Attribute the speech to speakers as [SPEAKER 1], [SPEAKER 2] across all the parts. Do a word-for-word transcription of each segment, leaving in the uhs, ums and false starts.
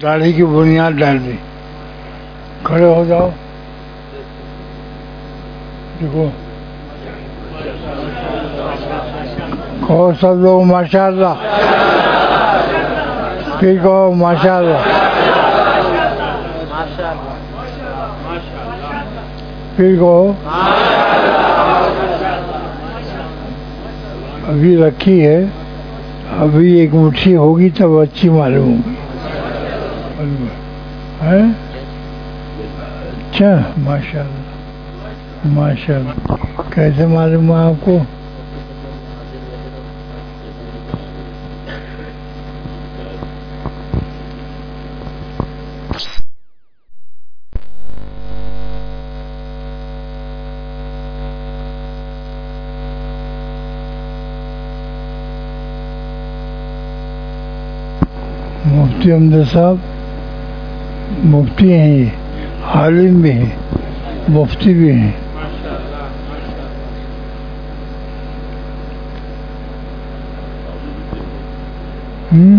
[SPEAKER 1] दाढ़ी की बुनियाद डाल दी। खड़े हो जाओ, देखो कहो सब लोग माशाअल्लाह, फिर कहो माशाअल्लाह, फिर कहो। अभी रखी है, अभी एक मुट्ठी होगी तब अच्छी मालूम होगी है। अच्छा, माशाअल्लाह माशाअल्लाह। कैसे मालूम है आपको? मुफ्ती अहमद साहब मुफ्ती हैं, ये आलिम भी हैं, मुफ्ती भी हैं। हम्म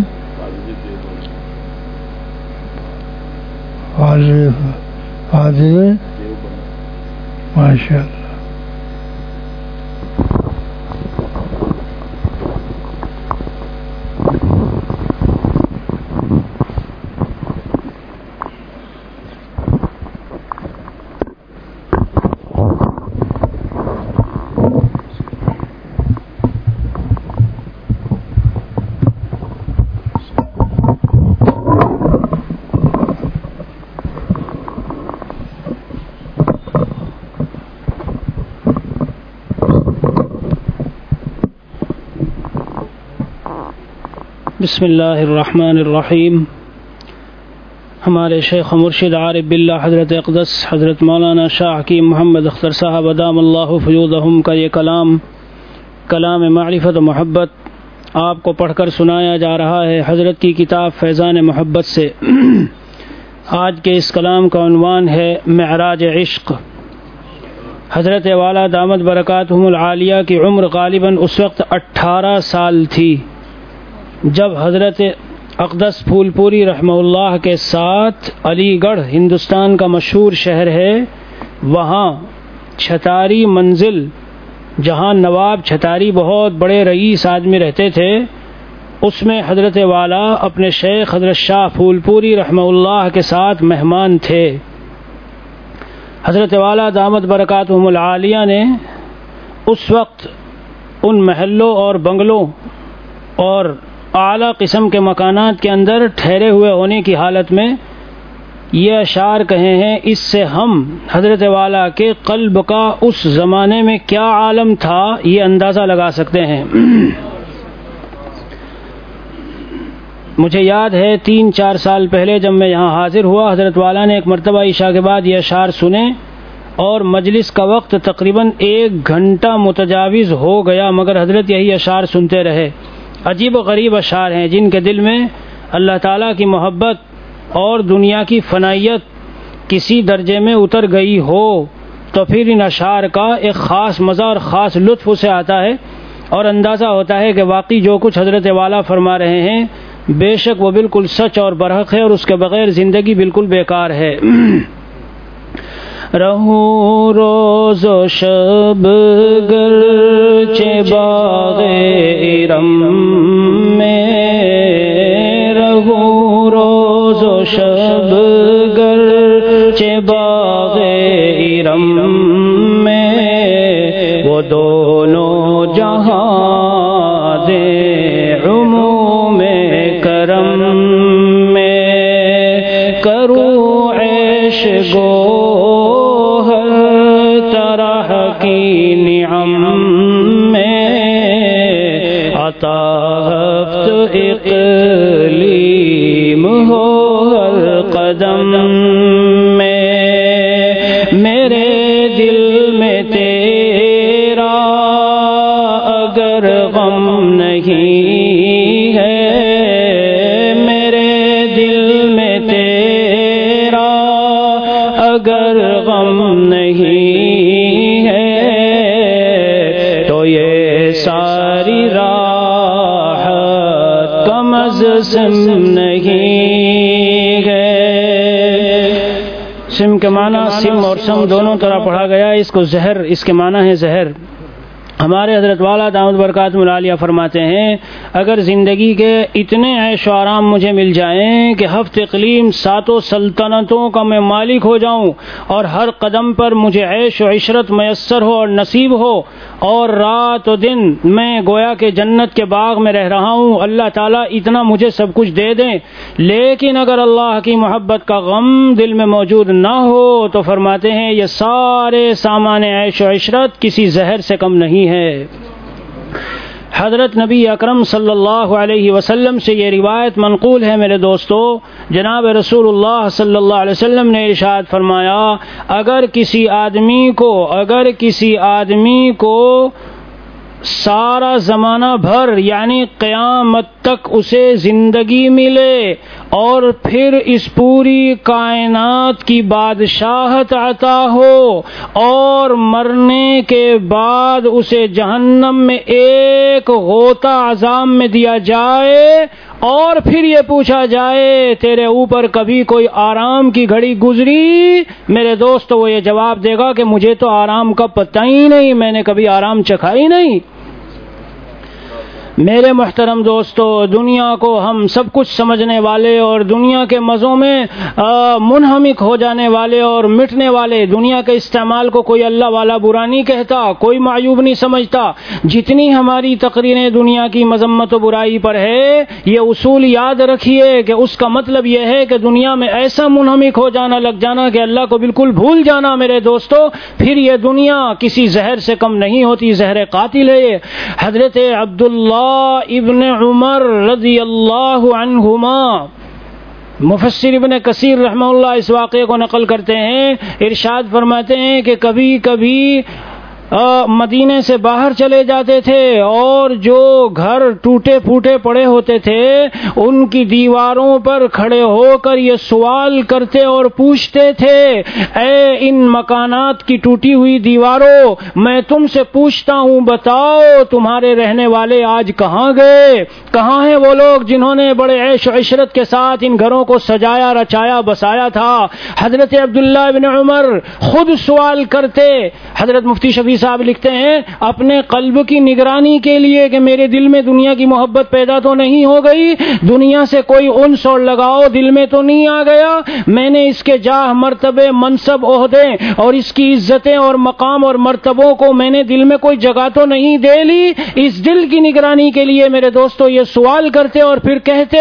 [SPEAKER 1] फाजिल माशाअल्लाह।
[SPEAKER 2] बिस्मिल्लाहिर्रहमानिर्रहीम। हमारे शेख मुर्शिद आरिफ बिल्लाह हज़रत अक़दस हज़रत मौलाना शाह हकीम मोहम्मद अख्तर साहब अदामल्लाहु फ़यूदहुम का ये कलाम कलाम मारिफत मोहब्बत आपको पढ़कर सुनाया जा रहा है हज़रत की किताब फैज़ान मोहब्बत से। आज के इस कलाम का उन्वान है मेअराज इश्क़। हज़रत वाला दामद बरकातहुमुल आलिया की उम्र ग़ालिबन उस वक्त अट्ठारह साल थी जब हज़रत अक़दस फूलपुरी रहमहुल्लाह के साथ अलीगढ़ हिंदुस्तान का मशहूर शहर है, वहाँ छतारी मंजिल, जहाँ नवाब छतारी बहुत बड़े रईस आदमी रहते थे, उसमें हज़रत वाला अपने शेख हज़रत शाह फूलपुरी रहमहुल्लाह के साथ मेहमान थे। हज़रत वाला दामद बरकातहुमुल आलिया ने उस वक्त उन महलों और बंगलों और आला किस्म के मकानात के अंदर ठहरे हुए होने की हालत में ये अशार कहे हैं, इससे हम हज़रत वाला के क़ल्ब का उस ज़माने में क्या आलम था ये अंदाज़ा लगा सकते हैं। मुझे याद है तीन चार साल पहले जब मैं यहाँ हाजिर हुआ, हज़रत वाला ने एक मरतबा ईशा के बाद ये अशार सुने और मजलिस का वक्त तकरीबन एक घंटा मुतजाविज़ हो गया, मगर हज़रत यही अशार सुनते रहे। अजीब व गरीब अशार हैं जिनके दिल में अल्लाह ताला की मोहब्बत और दुनिया की फ़नाइयत किसी दर्जे में उतर गई हो तो फिर इन अशार का एक ख़ास मज़ा और ख़ास लुत्फ़ उसे आता है और अंदाज़ा होता है कि वाकई जो कुछ हज़रत वाला फरमा रहे हैं बेशक वो बिल्कुल सच और बरहक है और उसके बग़ैर ज़िंदगी बिल्कुल बेकार है। रहूं रोज़ो शब गरचे बाग़े इरम में, रहूं रोज़ो शब गरचे बाग़े इरम में, वो दोनों जहां दे उमूमे करम में, करूं ऐश गो इक़लीम हो हर कदम में, मेरे दिल में तेरा अगर गम नहीं है, मेरे दिल में तेरा अगर गम नहीं है, तो ये सारी राहत कम अज़्म नहीं سم کے معنی سم اور سم دونوں طرح پڑھا گیا ہے. اس کو زہر، اس کے معنی ہے زہر. ہمارے حضرت والا دامت برکاتہ العالیہ فرماتے ہیں اگر زندگی کے اتنے عیش و آرام مجھے مل جائیں کہ ہفت اقلیم ساتوں سلطنتوں کا میں مالک ہو جاؤں اور ہر قدم پر مجھے عیش و عشرت میسر ہو اور نصیب ہو اور رات و دن میں گویا کہ جنت کے باغ میں رہ رہا ہوں، اللہ تعالیٰ اتنا مجھے سب کچھ دے دیں، لیکن اگر اللہ کی محبت کا غم دل میں موجود نہ ہو تو فرماتے ہیں یہ سارے سامان عیش و عشرت کسی زہر سے کم نہیں ہے. حضرت نبی اکرم صلی اللہ علیہ وسلم سے یہ روایت منقول ہے میرے دوستو. جناب رسول اللہ صلی اللہ علیہ وسلم نے ارشاد فرمایا اگر کسی آدمی کو اگر کسی آدمی کو سارا زمانہ بھر یعنی قیامت تک اسے زندگی ملے اور پھر اس پوری کائنات کی بادشاہت عطا ہو اور مرنے کے بعد اسے جہنم میں ایک غوطہ عذاب میں دیا جائے اور پھر یہ پوچھا جائے تیرے اوپر کبھی کوئی آرام کی گھڑی گزری، میرے دوست وہ یہ جواب دے گا کہ مجھے تو آرام کا پتہ ہی نہیں، میں نے کبھی آرام چکھا ہی نہیں. میرے محترم دوستو، دنیا کو ہم سب کچھ سمجھنے والے اور دنیا کے مزوں میں منہمک ہو جانے والے اور مٹنے والے، دنیا کے استعمال کو کوئی اللہ والا برا نہیں کہتا، کوئی معیوب نہیں سمجھتا. جتنی ہماری تقریریں دنیا کی مذمت و برائی پر ہے، یہ اصول یاد رکھیے کہ اس کا مطلب یہ ہے کہ دنیا میں ایسا منہمک ہو جانا، لگ جانا کہ اللہ کو بالکل بھول جانا. میرے دوستو پھر یہ دنیا کسی زہر سے کم نہیں ہوتی، زہر قاتل ہے. حضرت عبداللہ ابن عمر رضی اللہ عنہما، مفسر ابن کثیر رحمہ اللہ اس واقعے کو نقل کرتے ہیں، ارشاد فرماتے ہیں کہ کبھی کبھی مدینے سے باہر چلے جاتے تھے اور جو گھر ٹوٹے پھوٹے پڑے ہوتے تھے ان کی دیواروں پر کھڑے ہو کر یہ سوال کرتے اور پوچھتے تھے اے ان مکانات کی ٹوٹی ہوئی دیواروں، میں تم سے پوچھتا ہوں بتاؤ تمہارے رہنے والے آج کہاں گئے؟ کہاں ہیں وہ لوگ جنہوں نے بڑے عیش و عشرت کے ساتھ ان گھروں کو سجایا رچایا بسایا تھا؟ حضرت عبداللہ بن عمر خود سوال کرتے. حضرت مفتی شفیع صاحب لکھتے ہیں اپنے قلب کی نگرانی کے لیے کہ میرے دل میں دنیا کی محبت پیدا تو نہیں ہو گئی، دنیا سے کوئی انس اور لگاؤ دل میں تو نہیں آ گیا، میں نے اس کے جاہ مرتبے منصب عہدے اور اس کی عزتیں اور مقام اور مرتبوں کو میں نے دل میں کوئی جگہ تو نہیں دے لی. اس دل کی نگرانی کے لیے میرے دوستو یہ سوال کرتے اور پھر کہتے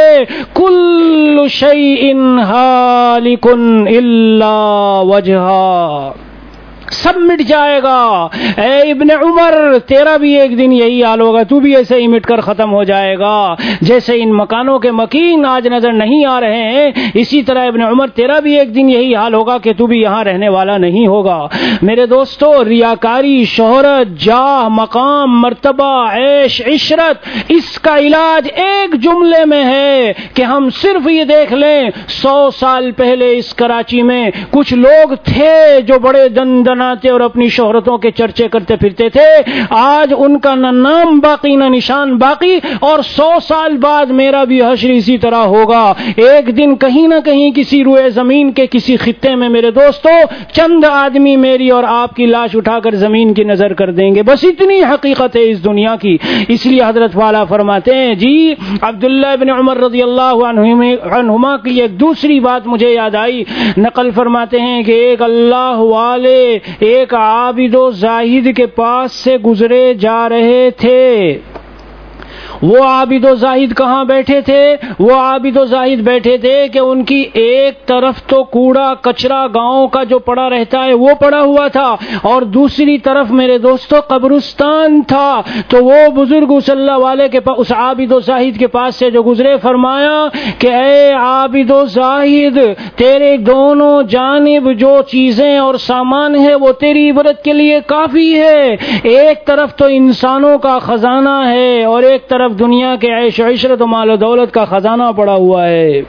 [SPEAKER 2] کل شیء ہالک الا وجہہ، سب مٹ جائے گا. اے ابن عمر تیرا بھی ایک دن یہی حال ہوگا، تو بھی ایسے ہی مٹ کر ختم ہو جائے گا. جیسے ان مکانوں کے مکین آج نظر نہیں آ رہے ہیں، اسی طرح ابن عمر تیرا بھی ایک دن یہی حال ہوگا کہ تو بھی یہاں رہنے والا نہیں ہوگا. میرے دوستو ریاکاری، شہرت، جاہ، مقام، مرتبہ، عیش، عشرت، اس کا علاج ایک جملے میں ہے کہ ہم صرف یہ دیکھ لیں سو سال پہلے اس کراچی میں کچھ لوگ تھے جو بڑے دن دن اور اپنی شہرتوں کے چرچے کرتے پھرتے تھے، آج ان کا نہ نام باقی نہ نشان باقی، اور سو سال بعد میرا بھی حشر اسی طرح ہوگا. ایک دن کہیں نہ کہیں کسی روئے زمین کے کسی خطے میں میرے دوستو چند آدمی میری اور آپ کی لاش اٹھا کر زمین کی نظر کر دیں گے. بس اتنی حقیقت ہے اس دنیا کی. اس لیے حضرت والا فرماتے ہیں جی عبداللہ بن عمر رضی اللہ عنہما کی ایک دوسری بات مجھے یاد آئی. نقل فرماتے ہیں کہ ایک اللہ والے ایک عابد و زاہد کے پاس سے گزرے جا رہے تھے. وہ عابد و زاہد کہاں بیٹھے تھے؟ وہ عابد و زاہد بیٹھے تھے کہ ان کی ایک طرف تو کوڑا کچرا گاؤں کا جو پڑا رہتا ہے وہ پڑا ہوا تھا اور دوسری طرف میرے دوستو قبرستان تھا. تو وہ بزرگ صلی اللہ والے کے پاس اس عابد و زاہد کے پاس سے جو گزرے فرمایا کہ اے عابد و زاہد تیرے دونوں جانب جو چیزیں اور سامان ہے وہ تیری عبرت کے لیے کافی ہے. ایک طرف تو انسانوں کا خزانہ ہے اور ایک طرف دنیا کے عیش و عشرت و مال و دولت کا خزانہ پڑا ہوا ہے.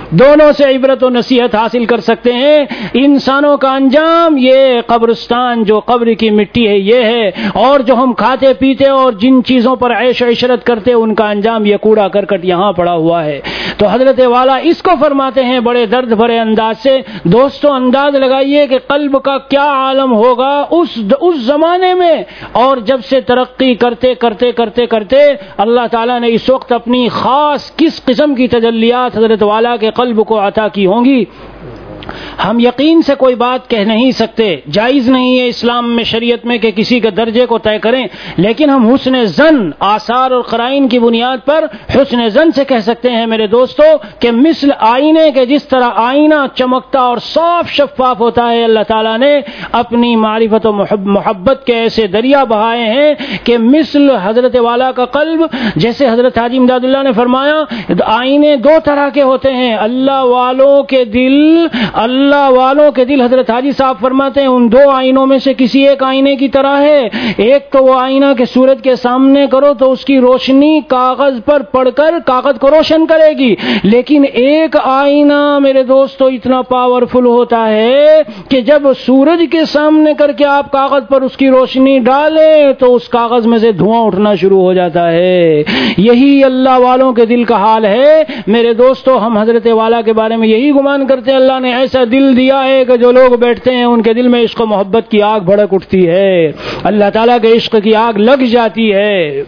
[SPEAKER 2] دونوں سے عبرت و نصیحت حاصل کر سکتے ہیں. انسانوں کا انجام یہ قبرستان جو قبر کی مٹی ہے یہ ہے، اور جو ہم کھاتے پیتے اور جن چیزوں پر عیش و عشرت کرتے ان کا انجام یہ کوڑا کرکٹ یہاں پڑا ہوا ہے. تو حضرت والا اس کو فرماتے ہیں بڑے درد بھرے انداز سے. دوستو انداز لگائیے کہ قلب کا کیا عالم ہوگا اس اس زمانے میں، اور جب سے ترقی کرتے کرتے کرتے کرتے اللہ تعالیٰ نے اس وقت اپنی خاص کس قسم کی تجلیات حضرت والا کے قلب کو عطا کی ہوں گی. ہم یقین سے کوئی بات کہہ نہیں سکتے، جائز نہیں ہے اسلام میں شریعت میں کہ کسی کے درجے کو طے کریں، لیکن ہم حسن ظن آثار اور قرائن کی بنیاد پر حسن ظن سے کہہ سکتے ہیں میرے دوستو کہ مثل آئینے کے جس طرح آئینہ چمکتا اور صاف شفاف ہوتا ہے، اللہ تعالیٰ نے اپنی معرفت و محبت کے ایسے دریا بہائے ہیں کہ مثل حضرت والا کا قلب، جیسے حضرت حاجی امداد اللہ نے فرمایا آئینے دو طرح کے ہوتے ہیں، اللہ والوں کے دل اللہ والوں کے دل حضرت حاجی صاحب فرماتے ہیں ان دو آئینوں میں سے کسی ایک آئینے کی طرح ہے. ایک تو وہ آئینہ کہ سورج کے سامنے کرو تو اس کی روشنی کاغذ پر پڑ کر کاغذ کو روشن کرے گی، لیکن ایک آئینہ میرے دوستو اتنا پاورفل ہوتا ہے کہ جب سورج کے سامنے کر کے آپ کاغذ پر اس کی روشنی ڈالیں تو اس کاغذ میں سے دھواں اٹھنا شروع ہو جاتا ہے. یہی اللہ والوں کے دل کا حال ہے میرے دوستو. ہم حضرت والا کے بارے میں یہی گمان کرتے ہیں اللہ نے ایسا دل دیا ہے کہ جو لوگ بیٹھتے ہیں ان کے دل میں عشق و محبت کی آگ بھڑک اٹھتی ہے، اللہ تعالیٰ کے عشق کی آگ لگ جاتی ہے.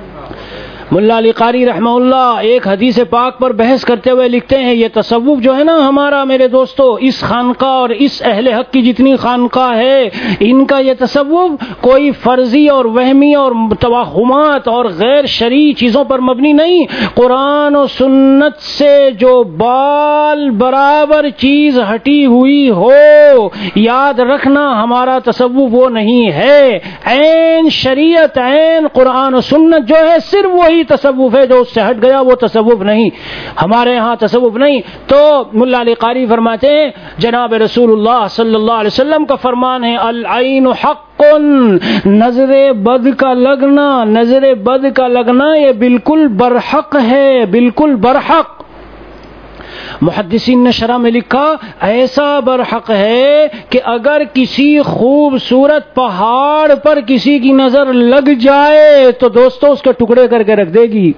[SPEAKER 2] ملا علی قاری رحمہ اللہ ایک حدیث پاک پر بحث کرتے ہوئے لکھتے ہیں یہ تصوف جو ہے نا ہمارا میرے دوستو، اس خانقاہ اور اس اہل حق کی جتنی خانقاہ ہے ان کا یہ تصوف کوئی فرضی اور وہمی اور توہمات اور غیر شرعی چیزوں پر مبنی نہیں. قرآن و سنت سے جو بال برابر چیز ہٹی ہوئی ہو، یاد رکھنا ہمارا تصوف وہ نہیں ہے. عین شریعت عین قرآن و سنت جو ہے صرف وہی تصوف ہے، جو اس سے ہٹ گیا وہ تصوف نہیں، ہمارے ہاں تصوف نہیں. تو ملا علی قاری فرماتے ہیں جناب رسول اللہ صلی اللہ علیہ وسلم کا فرمان ہے العین حق، نظر بد کا لگنا نظر بد کا لگنا یہ بالکل برحق ہے، بالکل برحق. محدثین نے شرح میں لکھا ایسا برحق ہے کہ اگر کسی خوبصورت پہاڑ پر کسی کی نظر لگ جائے تو دوستو اس کے ٹکڑے کر کے رکھ دے گی.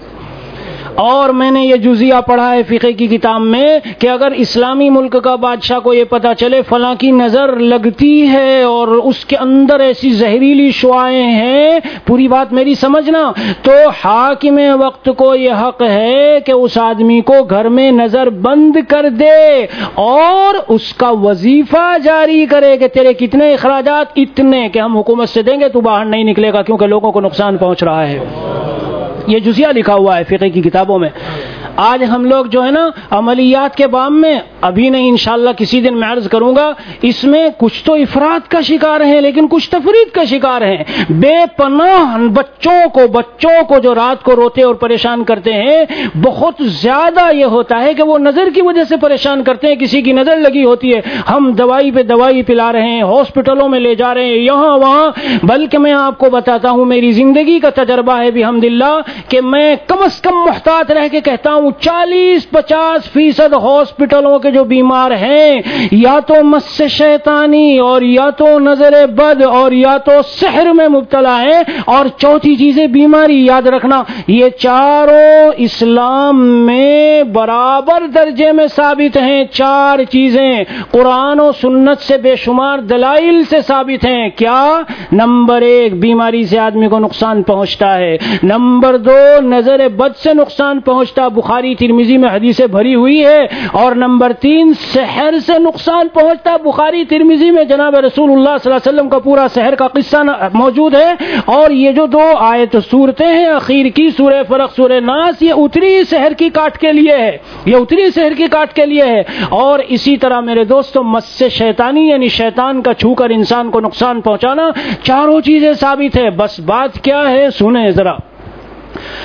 [SPEAKER 2] اور میں نے یہ جزیہ پڑھا ہے فقہ کی کتاب میں کہ اگر اسلامی ملک کا بادشاہ کو یہ پتا چلے فلاں کی نظر لگتی ہے اور اس کے اندر ایسی زہریلی شعاعیں ہیں، پوری بات میری سمجھنا، تو حاکم وقت کو یہ حق ہے کہ اس آدمی کو گھر میں نظر بند کر دے اور اس کا وظیفہ جاری کرے کہ تیرے کتنے اخراجات، اتنے کہ ہم حکومت سے دیں گے، تو باہر نہیں نکلے گا کیونکہ لوگوں کو نقصان پہنچ رہا ہے. یہ جزیہ لکھا ہوا ہے فقہ کی کتابوں میں. آج ہم لوگ جو ہے نا عملیات کے باب میں ابھی نہیں انشاءاللہ کسی دن میں عرض کروں گا، اس میں کچھ تو افراد کا شکار ہیں لیکن کچھ تفرید کا شکار ہیں. بے پناہ بچوں کو بچوں کو جو رات کو روتے اور پریشان کرتے ہیں، بہت زیادہ یہ ہوتا ہے کہ وہ نظر کی وجہ سے پریشان کرتے ہیں. کسی کی نظر لگی ہوتی ہے، ہم دوائی پہ دوائی پلا رہے ہیں، ہاسپٹلوں میں لے جا رہے ہیں، یہاں وہاں. بلکہ میں آپ کو بتاتا ہوں میری زندگی کا تجربہ ہے بحمداللہ کہ میں کم از کم محتاط رہ کے کہتا ہوں چالیس پچاس فیصد ہاسپٹلوں کے جو بیمار ہیں یا تو مس شیطانی اور یا تو نظر بد اور یا تو سحر میں مبتلا ہیں، اور چوتھی چیزیں بیماری. یاد رکھنا یہ چاروں اسلام میں برابر درجے میں ثابت ہیں. چار چیزیں قرآن و سنت سے بے شمار دلائل سے ثابت ہیں. کیا؟ نمبر ایک بیماری سے آدمی کو نقصان پہنچتا ہے. نمبر دو نظر بد سے نقصان پہنچتا، بخاری ترمذی میں حدیثیں بھری ہوئی ہے. اور نمبر تین سحر سے نقصان پہنچتا، بخاری ترمذی میں جناب رسول اللہ صلی اللہ علیہ وسلم کا پورا سحر کا قصہ موجود ہے. اور یہ جو دو آیت صورتیں ہیں اخیر کی سورہ فلق سورہ ناس، یہ اتری سحر کی کاٹ کے لیے ہے، یہ اتری سحر کی کاٹ کے لیے ہے. اور اسی طرح میرے دوستو مس شیطانی یعنی شیطان کا چھو کر انسان کو نقصان پہنچانا، چاروں چیزیں ثابت ہے. بس بات کیا ہے سنیں ذرا.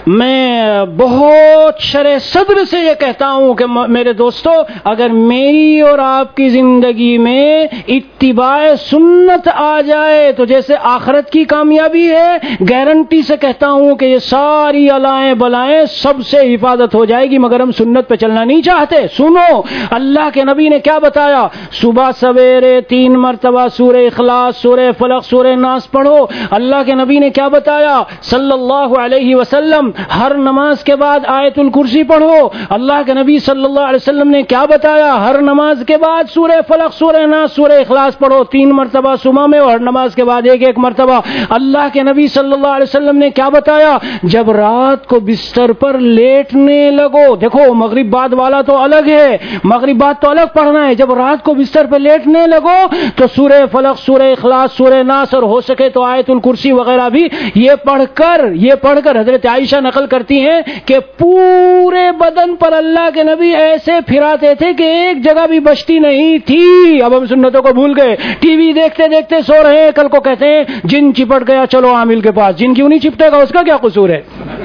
[SPEAKER 2] میں بہت شرح صدر سے یہ کہتا ہوں کہ میرے دوستو، اگر میری اور آپ کی زندگی میں اتباع سنت آ جائے تو جیسے آخرت کی کامیابی ہے، گارنٹی سے کہتا ہوں کہ یہ ساری الائیں بلائیں سب سے حفاظت ہو جائے گی، مگر ہم سنت پہ چلنا نہیں چاہتے۔ سنو اللہ کے نبی نے کیا بتایا، صبح سویرے تین مرتبہ سورہ اخلاص، سورہ فلق، سورہ ناس پڑھو۔ اللہ کے نبی نے کیا بتایا صلی اللہ علیہ وسلم، ہر نماز کے بعد آیت الکرسی پڑھو۔ اللہ کے نبی صلی اللہ علیہ وسلم نے کیا بتایا، ہر نماز کے بعد سورہ فلق، سورہ ناس، سورہ اخلاص پڑھو، تین مرتبہ صبح میں اور نماز کے بعد ایک ایک مرتبہ۔ اللہ کے نبی صلی اللہ علیہ وسلم نے کیا بتایا، جب رات کو بستر پر لیٹنے لگو، دیکھو مغرب بعد والا تو الگ ہے، مغرب بعد تو الگ پڑھنا ہے، جب رات کو بستر پر لیٹنے لگو تو سورہ فلق، سورہ اخلاص، سورہ ناس اور ہو سکے تو آیت الکرسی وغیرہ بھی یہ پڑھ کر یہ پڑھ کر حضرت عائشہ نقل کرتی ہیں کہ پورے بدن پر اللہ کے نبی ایسے پھراتے تھے کہ ایک جگہ بھی بچتی نہیں تھی۔ اب ہم سنتوں کو بھول گئے، ٹی وی دیکھتے دیکھتے سو رہے ہیں، کل کو کہتے ہیں جن چپٹ گیا چلو عامل کے پاس، جن کیوں نہیں چپٹے گا، اس کا کیا قصور ہے؟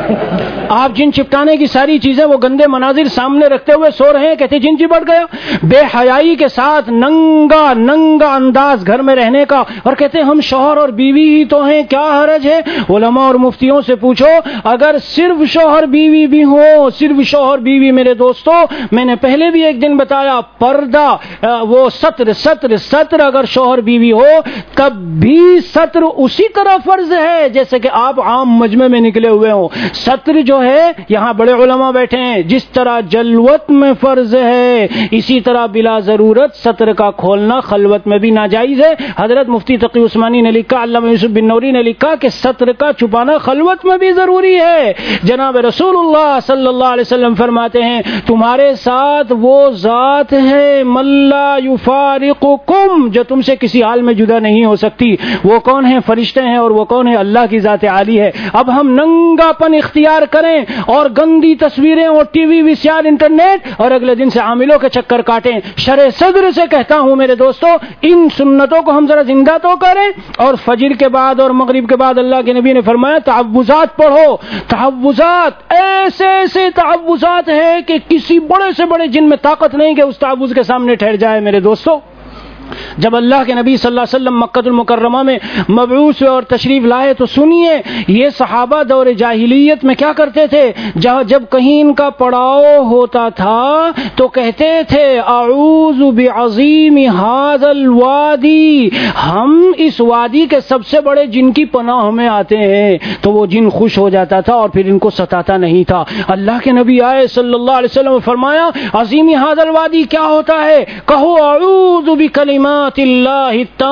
[SPEAKER 2] آپ جن چپٹانے کی ساری چیزیں وہ گندے مناظر سامنے رکھتے ہوئے سو رہے ہیں، کہتے جن چپٹ گیا، بے حیائی کے ساتھ ننگا ننگا انداز گھر میں رہنے کا، اور کہتے ہم شوہر اور بیوی ہی تو ہیں، کیا حرج ہے؟ علماء اور مفتیوں سے پوچھو، اگر صرف شوہر بیوی بھی ہو، صرف شوہر بیوی، میرے دوستو میں نے پہلے بھی ایک دن بتایا، پردہ وہ ستر ستر ستر اگر شوہر بیوی ہو تب بھی ستر اسی طرح فرض ہے جیسے کہ آپ عام مجمع میں نکلے ہوئے ہوں۔ ستر جو ہے، یہاں بڑے علماء بیٹھے ہیں، جس طرح جلوت میں فرض ہے اسی طرح بلا ضرورت ستر کا کھولنا خلوت میں بھی ناجائز ہے۔ حضرت مفتی تقی عثمانی نے لکھا، علامہ یوسف بن نوری نے لکھا کہ ستر کا چھپانا خلوت میں بھی ضروری ہے۔ جناب رسول اللہ صلی اللہ علیہ وسلم فرماتے ہیں تمہارے ساتھ وہ ذات ہے من لا یفارقکم، جو تم سے کسی حال میں جدا نہیں ہو سکتی۔ وہ کون ہے؟ فرشتے ہیں، اور وہ کون ہے؟ اللہ کی ذات عالی ہے۔ اب ہم ننگا پن اختیار کریں اور گندی تصویریں اور T V V C R internet اور اگلے دن سے عاملوں کے چکر کاٹیں۔ شرع صدر سے کہتا ہوں میرے دوستو، ان سنتوں کو ہم ذرا زندہ تو کریں، اور فجر کے بعد اور مغرب کے بعد اللہ کے نبی نے فرمایا تعوذات پڑھو۔ تعوذات ایسے ایسے تعوذات ہیں کہ کسی بڑے سے بڑے جن میں طاقت نہیں کہ اس تعوذ کے سامنے ٹھہر جائے۔ میرے دوستو جب اللہ کے نبی صلی اللہ علیہ وسلم مکہ المکرمہ میں مبعوث اور تشریف لائے تو سنیے یہ صحابہ دور جاہلیت میں کیا کرتے تھے، جب کہیں ان کا پڑاؤ ہوتا تھا تو کہتے تھے اعوذ بعظیم ھذا الوادی، ہم اس وادی کے سب سے بڑے جن کی پناہ میں آتے ہیں، تو وہ جن خوش ہو جاتا تھا اور پھر ان کو ستاتا نہیں تھا۔ اللہ کے نبی آئے صلی اللہ علیہ وسلم فرمایا عظیم ھذا الوادی کیا ہوتا ہے؟ کہو اعوذ بکلمات اللہ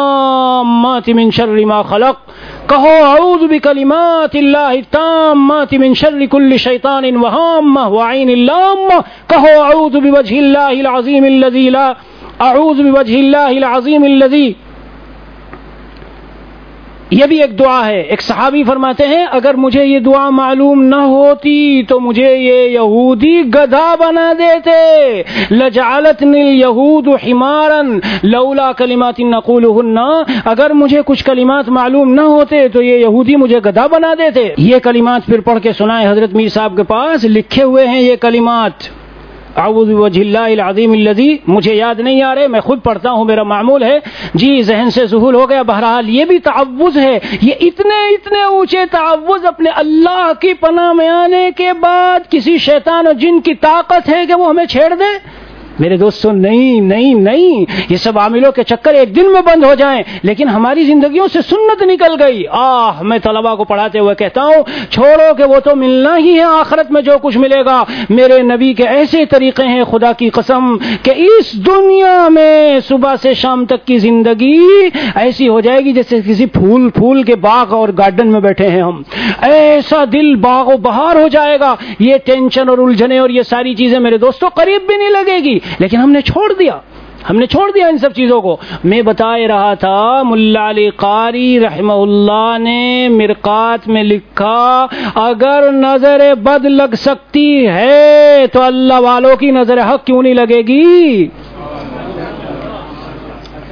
[SPEAKER 2] التامات من شر ما خلق، کہو اعوذ بکلمات اللہ التامات من شر کل شیطان وہامہ وعین اللامہ، کہو اعوذ بوجہ اللہ العظیم الذی لا اعوذ بوجہ اللہ العظیم الذی۔ یہ بھی ایک دعا ہے۔ ایک صحابی فرماتے ہیں اگر مجھے یہ دعا معلوم نہ ہوتی تو مجھے یہ یہودی گدھا بنا دیتے، لجعلتنی الیہود حمارا لولا کلمات نقولہن، اگر مجھے کچھ کلمات معلوم نہ ہوتے تو یہ یہودی مجھے گدھا بنا دیتے۔ یہ کلمات پھر پڑھ کے سنائے، حضرت میر صاحب کے پاس لکھے ہوئے ہیں یہ کلمات، اعوذ بوجہ اللہ العظیم الذی، مجھے یاد نہیں آ رہے، میں خود پڑھتا ہوں، میرا معمول ہے جی، ذہن سے ذہول ہو گیا۔ بہرحال یہ بھی تعوذ ہے، یہ اتنے اتنے اونچے تعوذ اپنے اللہ کی پناہ میں آنے کے بعد کسی شیطان اور جن کی طاقت ہے کہ وہ ہمیں چھیڑ دے؟ میرے دوستوں نہیں نہیں نہیں، یہ سب عاملوں کے چکر ایک دن میں بند ہو جائیں، لیکن ہماری زندگیوں سے سنت نکل گئی۔ آہ میں طلباء کو پڑھاتے ہوئے کہتا ہوں چھوڑو کہ وہ تو ملنا ہی ہے آخرت میں جو کچھ ملے گا، میرے نبی کے ایسے طریقے ہیں خدا کی قسم کہ اس دنیا میں صبح سے شام تک کی زندگی ایسی ہو جائے گی جیسے کسی پھول پھول کے باغ اور گارڈن میں بیٹھے ہیں ہم، ایسا دل باغ و بہار ہو جائے گا۔ یہ ٹینشن اور الجھنیں اور یہ ساری چیزیں میرے دوستوں قریب بھی نہیں لگے گی، لیکن ہم نے چھوڑ دیا ہم نے چھوڑ دیا ان سب چیزوں کو۔ میں بتا رہا تھا ملا علی قاری رحمہ اللہ نے مرقات میں لکھا اگر نظر بد لگ سکتی ہے تو اللہ والوں کی نظر حق کیوں نہیں لگے گی؟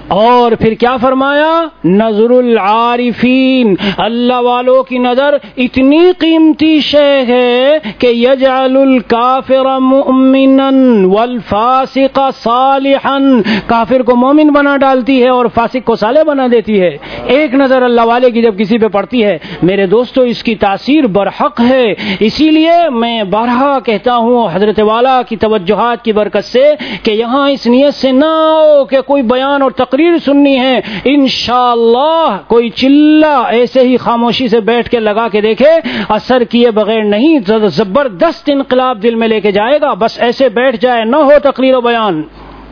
[SPEAKER 2] اور پھر کیا فرمایا؟ نظر العارفین، اللہ والوں کی نظر اتنی قیمتی شے ہے کہ یجعل الکافر مؤمنا والفاسق صالحا، کافر کو مومن بنا ڈالتی ہے اور فاسق کو صالح بنا دیتی ہے۔ ایک نظر اللہ والے کی جب کسی پہ پڑتی ہے میرے دوستو، اس کی تاثیر برحق ہے۔ اسی لیے میں بارہا کہتا ہوں حضرت والا کی توجہات کی برکت سے کہ یہاں اس نیت سے نہ ہو کہ کوئی بیان اور تقریر سننی ہے، انشاءاللہ کوئی چلہ ایسے ہی خاموشی سے بیٹھ کے لگا کے دیکھے، اثر کیے بغیر نہیں، زبردست انقلاب دل میں لے کے جائے گا۔ بس ایسے بیٹھ جائے، نہ ہو تقریر و بیان۔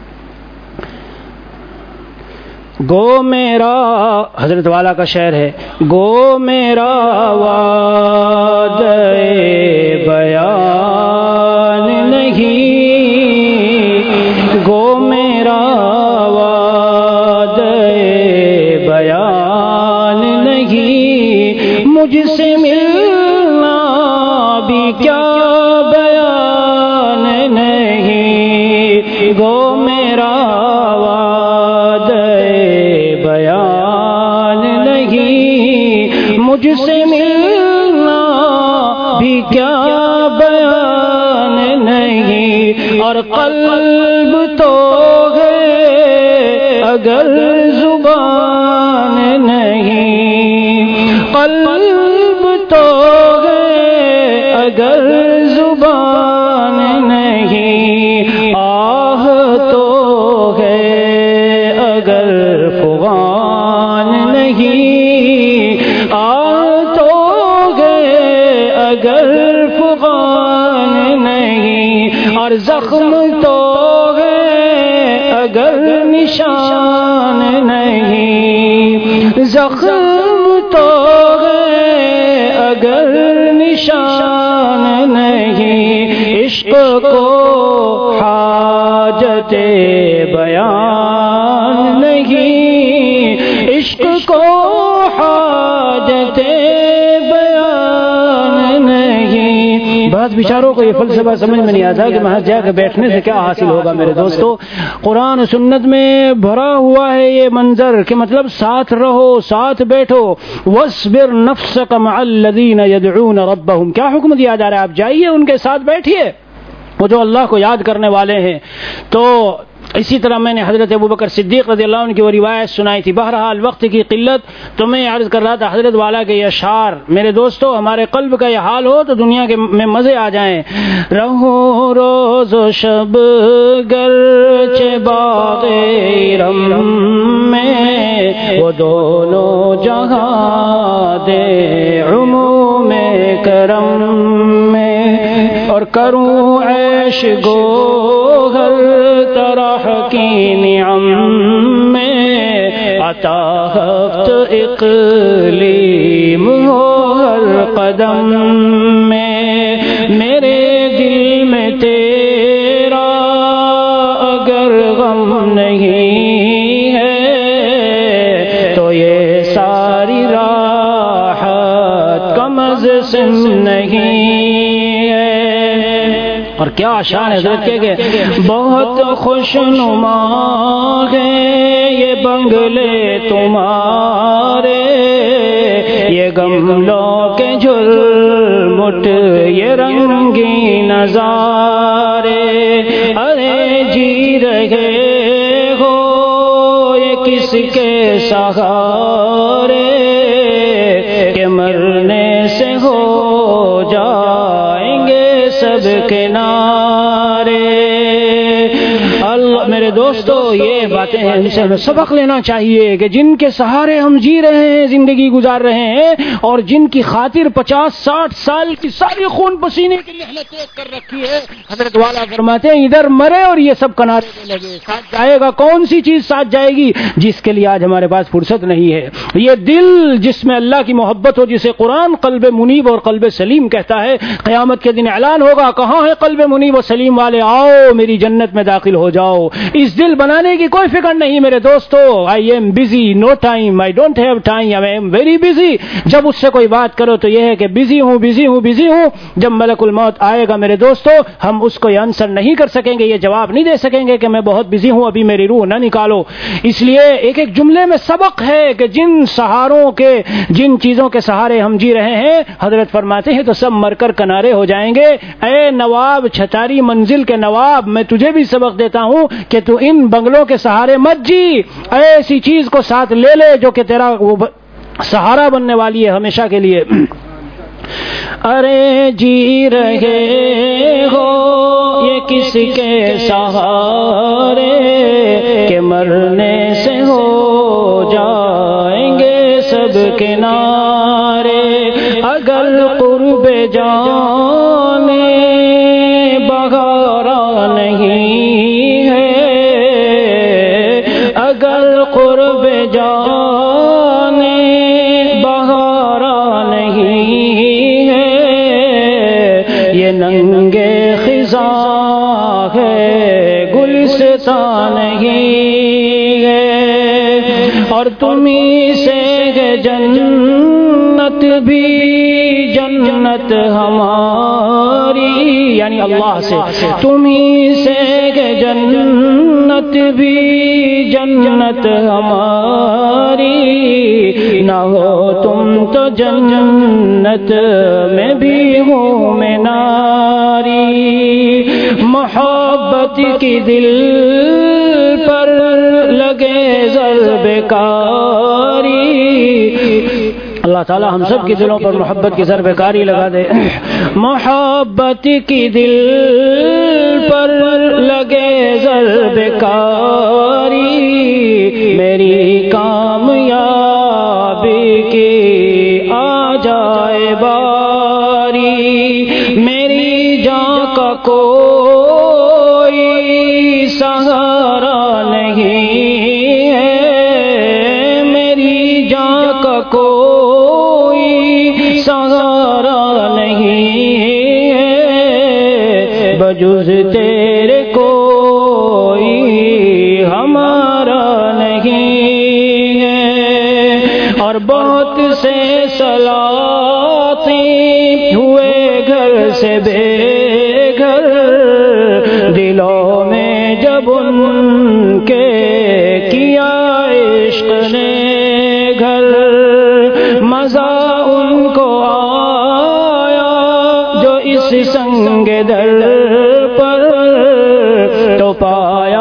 [SPEAKER 2] گو میرا، حضرت والا کا شعر ہے، گو میرا وعدہ بیان نہیں، گو میرا وعدہ بیان نہیں، مجھ سے ملنا بھی کیا بیان نہیں، گو میرا مجھ سے ملنا بھی کیا بیان نہیں، اور قلب تو ہے اگر زبان نہیں، قلب تو ہے اگر زبان نہیں، آہ تو ہے اگر فغان نہیں، اگر فغان نہیں، اور زخم تو ہے اگر نشان نہیں، زخم تو ہے اگر نشان نہیں، عشق کو حاجت بیان نہیں، عشق کو حاجت بعض بیچاروں کو یہ فلسفہ سمجھ میں نہیں آتا کہ وہاں جا کے بیٹھنے سے کیا حاصل ہوگا۔ میرے دوستو، قرآن و سنت میں بھرا ہوا ہے یہ منظر کہ مطلب ساتھ رہو، ساتھ بیٹھو، وَاصْبِرْ نَفْسَكَ مَعَ الَّذِينَ يَدْعُونَ رَبَّهُمْ، کیا حکم دیا جا رہا ہے؟ آپ جائیے ان کے ساتھ بیٹھیے، وہ جو اللہ کو یاد کرنے والے ہیں۔ تو اسی طرح میں نے حضرت ابوبکر صدیق رضی اللہ عنہ کی وہ روایت سنائی تھی۔ بہرحال وقت کی قلت تو میں عرض کر رہا تھا حضرت والا کے یہ اشعار، میرے دوستو ہمارے قلب کا یہ حال ہو تو دنیا کے میں مزے آ جائیں۔ رہوں روز و شب گرچہ باغ ارم میں، وہ دونوں جہاں دے عموم کرم میں، اور کروں عیش گو ہر طرح کی نعم میں، عطا ہفت اقلیم ہو ہر قدم میں، میرے دل میں تیرا اگر غم نہیں ہے تو یہ ساری راحت کم از سن نہیں ہے۔ اور کیا اشعار حضرت کے کہ بہت خوش نما ہے یہ بنگلے تمہارے، یہ گملوں کے جھلمٹ یہ رنگی نظارے، ارے جی رہے ہو یہ کس کے سہارے کہ مرنے سے ہو جائیں گے سب کنارے۔ اللہ میرے دوستو یہ باتیں ہیں ان سے ہمیں سبق لینا چاہیے کہ جن کے سہارے ہم جی رہے ہیں، زندگی گزار رہے ہیں، اور جن کی خاطر پچاس ساٹھ سال کی ساری خون پسینے کی محنت ایک کر رکھی ہے، حضرت والا فرماتے ہیں ادھر مرے اور یہ سب کنارے پہ لگے، ساتھ جائے گا کون سی چیز ساتھ جائے گی جس کے لیے آج ہمارے پاس فرصت نہیں ہے؟ یہ دل جس میں اللہ کی محبت ہو، جسے قرآن قلب منیب اور قلب سلیم کہتا ہے، قیامت کے دن اعلان ہوگا کہاں ہے قلب منیب و سلیم والے، آؤ میری جنت میں داخل ہو جاؤ۔ اس دل بنانے کی کوئی فکر نہیں میرے دوستو. I am busy, no time, I don't have time, I am very busy. جب اس سے کوئی بات کرو تو یہ ہے کہ بزی ہوں بزی ہوں بزی ہوں. جب ملک الموت آئے گا میرے دوستو, ہم اس کو یہ آنسر نہیں کر سکیں گے, یہ جواب نہیں دے سکیں گے کہ میں بہت بزی ہوں, ابھی میری روح نہ نکالو. اس لیے ایک ایک جملے میں سبق ہے کہ جن سہاروں کے, جن چیزوں کے سہارے ہم جی رہے ہیں, حضرت فرماتے ہیں تو سب مر کر کنارے ہو جائیں گے. اے نواب, چھتاری منزل کے نواب, میں تجھے بھی سبق دیتا ہوں کہ تو ان بنگلوں کے سہارے مت جی, ایسی چیز کو ساتھ لے لے جو کہ تیرا وہ سہارا بننے والی ہے ہمیشہ کے لیے. ارے جی رہے ہو یہ کس کے سہارے کہ مرنے سے ہو جائیں گے سب کنارے. اگر قرب جانے بغارا نہیں ہے, اگر قرب جانے بغارا نہیں ہے, یہ ننگے خزاں ہے گلستان نہیں ہے. اور تمہیں سے جنت بھی جنت ہماری, یعنی اللہ سے, تمہیں سے جنت بھی جنت ہماری, نہ ہو تم تو جنت میں بھی ہوں میں ناری. محبت کی دل پر لگے ضرب کاری, اللہ تعالی ہم سب کے دلوں پر محبت کی ضرب کاری لگا دے. محبت کی دل پر لگے ضرب کاری, میری کامیابی کی آ جائے باری. میری جان کا کوئی سہارا نہیں ہے, میری جان کا کوئی سہارا نہیں ہے, بجز تیرے کوئی ہمارا نہیں ہے. اور بہت سے سلاطین ہوئے گھر سے بے گھر, دلوں میں جب ان کے کیا عشق نے گھر, مزہ ان کو آیا جو اس سنگ در پر, تو پایا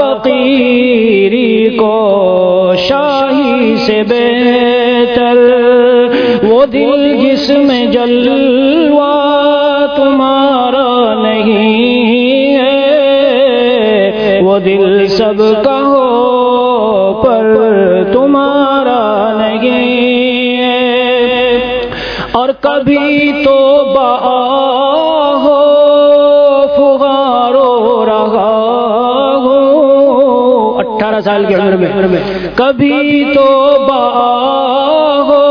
[SPEAKER 2] فقیری کو شاہی سے بہتر. وہ دل جس میں جلوہ تمہارا نہیں ہے, وہ دل سب کا ہو پر تمہارا نہیں ہے. اور کبھی تو با ہو فغارو رہا ہو, اٹھارہ سال کی عمر میں, کبھی تو با ہو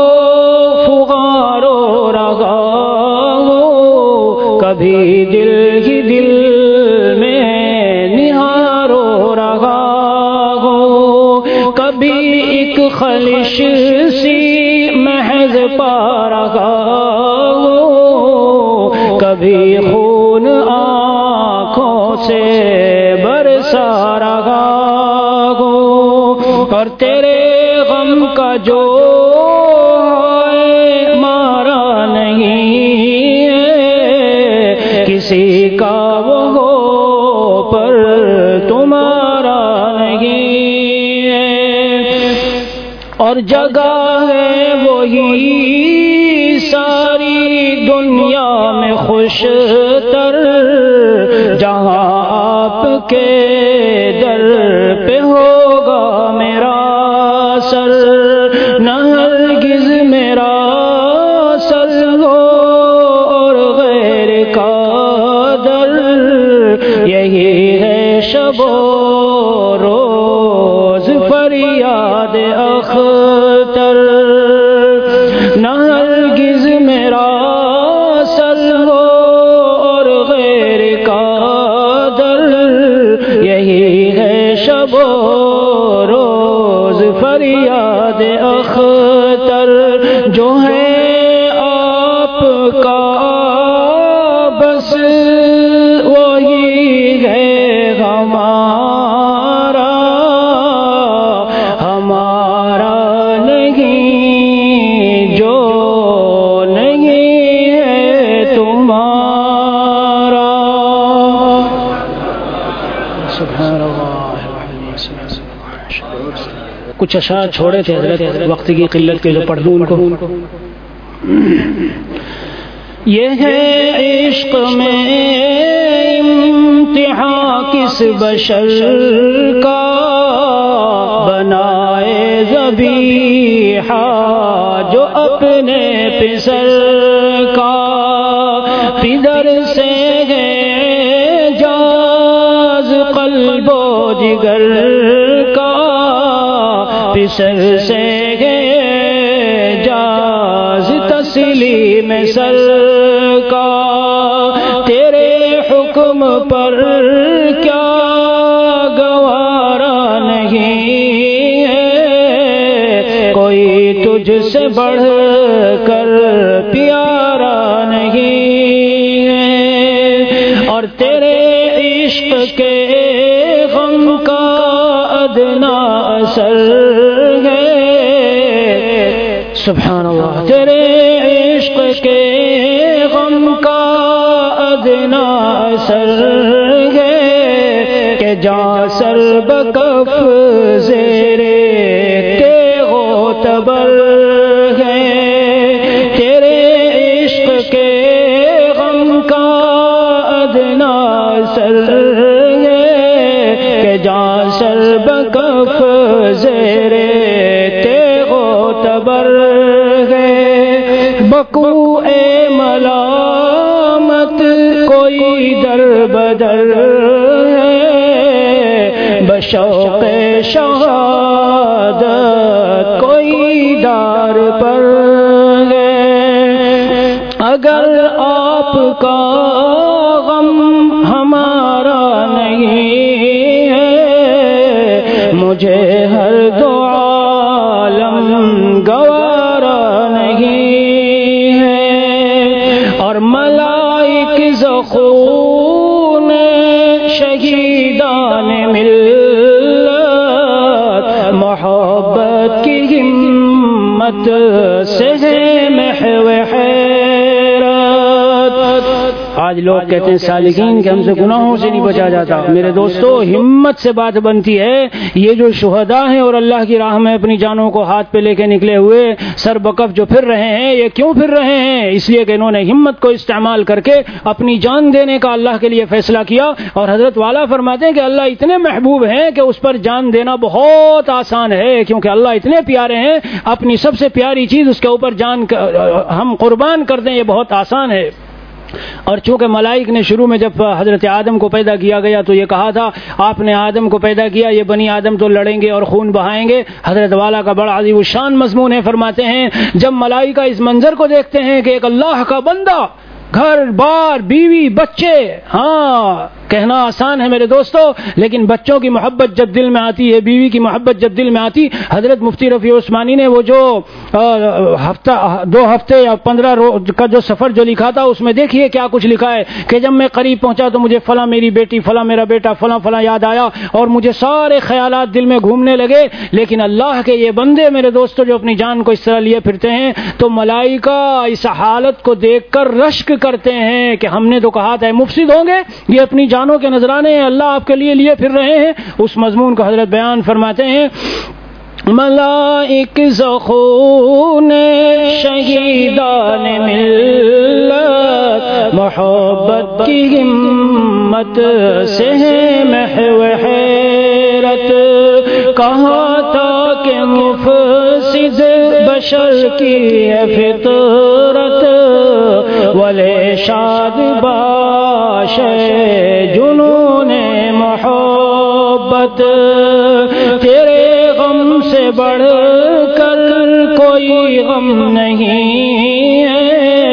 [SPEAKER 2] فغارو رہا ہو, کبھی دل ہی دل میں نہارو رہا ہو, کبھی ایک خلش سی محض پا رہا ہو, کبھی خون آنکھوں سے برسا رہا ہو. اور تیرے غم کا جو مارا نہیں ہے, کسی کا وہ ہو پر تمہارا نہیں ہے. اور جگہ ہے وہی ساری دنیا میں خوش تر, جہاں آپ کے در پہ ہوگا میرا سر, نہ ہرگز میرا سر ہو اور غیر کا در, یہی ہے شب و روز فریاد اختر. نہ ہرگز میرا سر ہو اور غیر کا در, یہی اختر جو ہے آپ کا بس وہی ہے ہمارا، ہمارا نہیں جو نہیں ہے تمہارا۔ سبحان اللہ۔ کچھ اشعار چھوڑے تھے حضرت، وقت کی قلت کے جو پڑھ دوں ان کو۔ یہ ہے عشق میں امتحان کس بشر کا، بنائے ذبیحہ جو اپنے پسر کا، پدر سے ہے جاز قلب و جگر کا، پسر سے ہے جاز تسلیم سر کا، تیرے حکم پر کیا گوارا نہیں ہے، کوئی تجھ سے بڑھ کر پیارا نہیں ہے، اور تیرے عشق کے غم کا ادنا اثر ہے، سبحان اللہ، تیرے عشق کے غم کا ادنا اثر ہے، کہ جاں سر بکف زیرے تیغ و تبر ہے، تیرے عشق کے غم کا ادنا اثر ہے، کہ جاں سر بکف زیرے تیغ و تبر ہے، بکو اے ملامت کوئی در بدر ہے، بشوق شہادت کوئی دار پر ہے، اگر آپ کا غم ہمارا نہیں ہے، مجھے ہر دو عالم گوارا نہیں ہے، اور ملائک زخون شہیدان ملت محبت کی ہمت سے ہے محو حیرت۔ آج لوگ کہتے ہیں سالکین کہ ہم سے گناہوں سے نہیں بچا جاتا۔ میرے دوستو، ہمت سے بات بنتی ہے۔ یہ جو شہداء ہیں اور اللہ کی راہ میں اپنی جانوں کو ہاتھ پہ لے کے نکلے ہوئے سر بکف جو پھر رہے ہیں، یہ کیوں پھر رہے ہیں؟ اس لیے کہ انہوں نے ہمت کو استعمال کر کے اپنی جان دینے کا اللہ کے لیے فیصلہ کیا، اور حضرت والا فرماتے ہیں کہ اللہ اتنے محبوب ہیں کہ اس پر جان دینا بہت آسان ہے، کیونکہ اللہ اتنے پیارے ہیں، اپنی سب سے پیاری چیز اس کے اوپر جان ہم قربان کر دیں، یہ بہت آسان ہے۔ اور چونکہ ملائک نے شروع میں جب حضرت آدم کو پیدا کیا گیا تو یہ کہا تھا آپ نے آدم کو پیدا کیا، یہ بنی آدم تو لڑیں گے اور خون بہائیں گے۔ حضرت والا کا بڑا عظیم الشان مضمون ہے، فرماتے ہیں جب ملائکہ اس منظر کو دیکھتے ہیں کہ ایک اللہ کا بندہ، گھر بار بیوی بچے، ہاں کہنا آسان ہے میرے دوستو، لیکن بچوں کی محبت جب دل میں آتی ہے، بیوی کی محبت جب دل میں آتی، حضرت مفتی رفیع عثمانی نے وہ جو ہفتہ دو ہفتے یا پندرہ روز کا جو سفر جو لکھا تھا اس میں دیکھیے کیا کچھ لکھا ہے کہ جب میں قریب پہنچا تو مجھے فلاں میری بیٹی، فلاں میرا بیٹا، فلاں فلاں یاد آیا اور مجھے سارے خیالات دل میں گھومنے لگے، لیکن اللہ کے یہ بندے میرے دوستو جو اپنی جان کو اس طرح لیے پھرتے ہیں تو ملائکہ اس حالت کو دیکھ کر رشک کرتے ہیں کہ ہم نے تو کہا تھا مفسد ہوں گے، یہ اپنی جانوں کے نذرانے ہیں، اللہ آپ کے لیے لیے پھر رہے ہیں۔ اس مضمون کو حضرت بیان فرماتے ہیں ملائک زخون شہیدان ملت محبت کی ہمت سے ہے محو حیرت، کہا تھا کہ مفسد بشر کی ہے فطرت، ولے شاد باش جنون محبت، تیرے غم سے بڑھ کر کوئی غم نہیں ہے،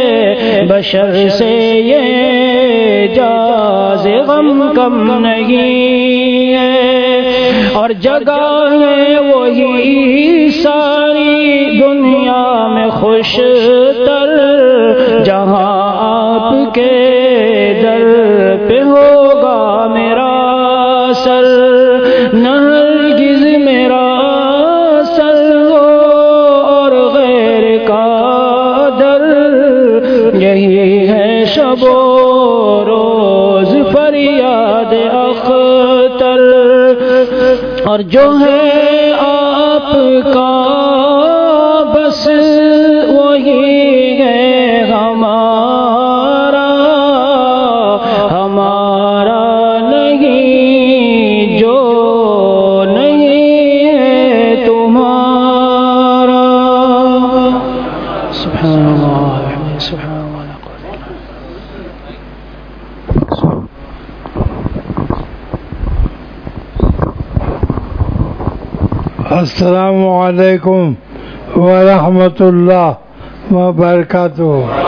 [SPEAKER 2] بشر سے یہ جاز غم کم نہیں ہے، اور جگہ ہے وہی ساری دنیا میں خوش تر جہاں آپ کے در پہ ہوگا میرا سر، نہ ہرگز میرا سر ہو اور غیر کا در، یہی ہے شب و روز فریاد اختر، اور جو ہے آپ کا بس وہی ہے ہمارا، ہمارا نہیں جو نہیں ہے تمہارا۔ سبحان اللہ سبحان اللہ۔
[SPEAKER 1] السلام علیکم ورحمۃ اللہ وبرکاتہ۔